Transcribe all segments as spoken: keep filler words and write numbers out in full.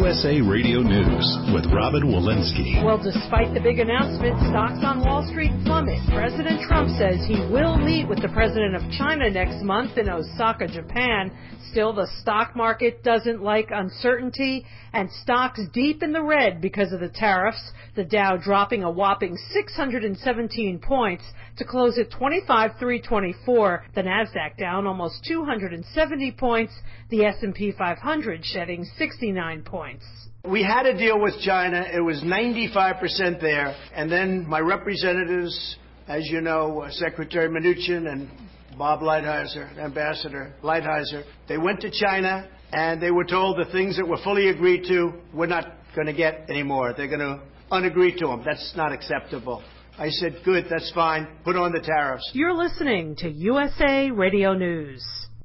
S A Radio News with Robin Walensky. Well, despite the big announcement, stocks on Wall Street plummet. President Trump says he will meet with the president of China next month in Osaka, Japan. Still, the stock market doesn't like uncertainty, and stocks deep in the red because of the tariffs. The Dow dropping a whopping six hundred seventeen points to close at twenty-five thousand three hundred twenty-four. The Nasdaq down almost two hundred seventy points. The S and P five hundred shedding sixty-nine points. We had a deal with China. It was ninety-five percent there. And then my representatives, as you know, Secretary Mnuchin and Bob Lighthizer, Ambassador Lighthizer, they went to China and they were told the things that were fully agreed to, we're not going to get anymore. They're going to unagree to them. That's not acceptable. I said, good, that's fine. Put on the tariffs. You're listening to U S A Radio News.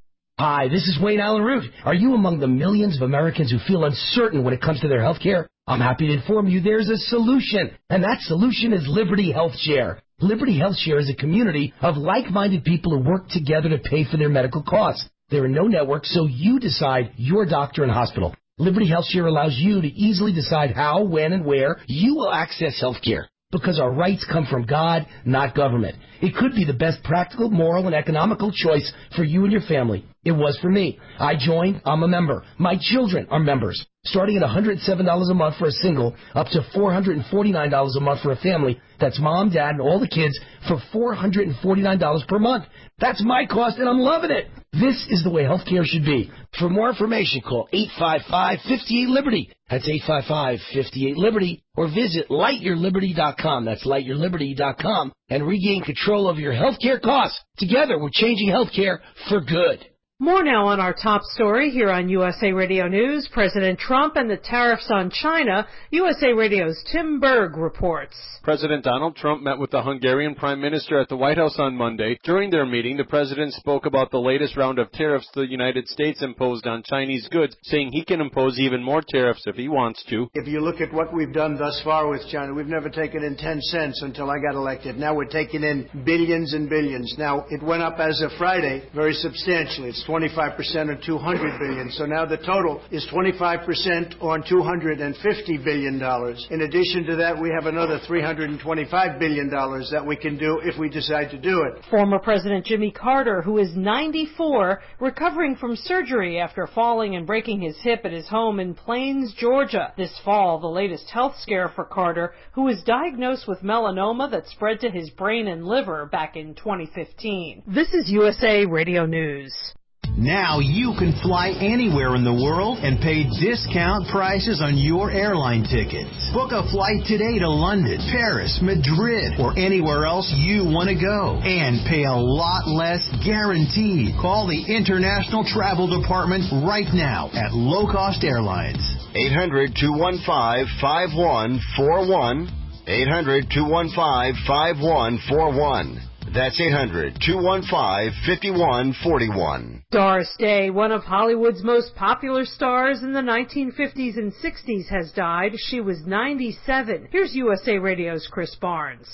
Hi, this is Wayne Allen Root. Are you among the millions of Americans who feel uncertain when it comes to their health care? I'm happy to inform you there's a solution, and that solution is Liberty Health Share. Liberty Health Share is a community of like-minded people who work together to pay for their medical costs. There are no networks, so you decide your doctor and hospital. Liberty Health Share allows you to easily decide how, when, and where you will access health care, because our rights come from God, not government. It could be the best practical, moral, and economical choice for you and your family. It was for me. I joined. I'm a member. My children are members. Starting at one hundred seven dollars a month for a single, up to four hundred forty-nine dollars a month for a family. That's mom, dad, and all the kids for four hundred forty-nine dollars per month. That's my cost, and I'm loving it. This is the way healthcare should be. For more information, call eight five five, five eight, Liberty. That's eight five five, five eight, Liberty. Or visit light your liberty dot com. That's light your liberty dot com. And regain control of your healthcare costs. Together, we're changing healthcare for good. More now on our top story here on U S A Radio News. President Trump and the tariffs on China. U S A Radio's Tim Berg reports. President Donald Trump met with the Hungarian Prime Minister at the White House on Monday. During their meeting, the president spoke about the latest round of tariffs the United States imposed on Chinese goods, saying he can impose even more tariffs if he wants to. If you look at what we've done thus far with China, we've never taken in ten cents until I got elected. Now we're taking in billions and billions. Now, it went up as of Friday very substantially. It's twenty-five percent on two hundred billion dollars. So now the total is twenty-five percent on two hundred fifty billion dollars. In addition to that, we have another three hundred twenty-five billion dollars that we can do if we decide to do it. Former President Jimmy Carter, who is ninety-four, recovering from surgery after falling and breaking his hip at his home in Plains, Georgia. This fall, the latest health scare for Carter, who was diagnosed with melanoma that spread to his brain and liver back in twenty fifteen. This is U S A Radio News. Now you can fly anywhere in the world and pay discount prices on your airline tickets. Book a flight today to London, Paris, Madrid, or anywhere else you want to go. And pay a lot less guaranteed. Call the International Travel Department right now at Low Cost Airlines. eight hundred, two one five, five one four one. eight hundred, two one five, five one four one. That's eight hundred, two one five, five one four one. Doris Day, one of Hollywood's most popular stars in the nineteen fifties and sixties, has died. She was ninety-seven. Here's U S A Radio's Chris Barnes.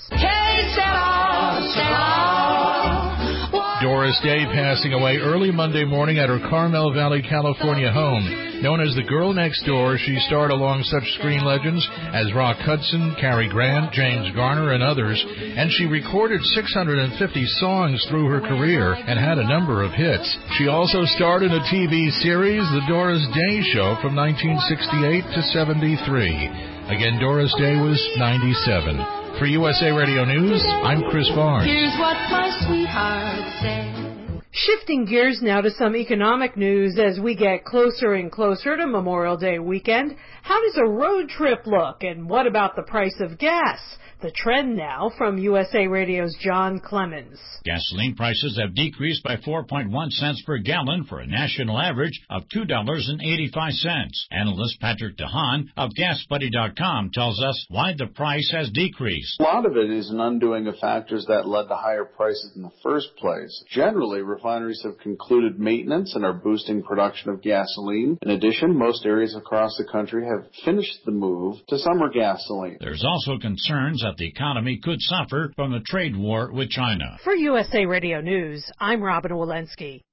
Doris Day passing away early Monday morning at her Carmel Valley, California home. Known as the Girl Next Door, she starred along such screen legends as Rock Hudson, Cary Grant, James Garner, and others, and she recorded six hundred fifty songs through her career and had a number of hits. She also starred in a T V series, The Doris Day Show, from nineteen sixty-eight to seventy-three. Again, Doris Day was ninety-seven. For U S A Radio News, I'm Chris Barnes. Here's what my sweetheart said. Shifting gears now to some economic news as we get closer and closer to Memorial Day weekend. How does a road trip look, and what about the price of gas? The trend now from U S A Radio's John Clemens. Gasoline prices have decreased by four point one cents per gallon for a national average of two dollars and eighty-five cents. Analyst Patrick DeHaan of Gas Buddy dot com tells us why the price has decreased. A lot of it is an undoing of factors that led to higher prices in the first place. Generally, refineries have concluded maintenance and are boosting production of gasoline. In addition, most areas across the country have finished the move to summer gasoline. There's also concerns that the economy could suffer from the trade war with China. For U S A Radio News, I'm Robin Walensky.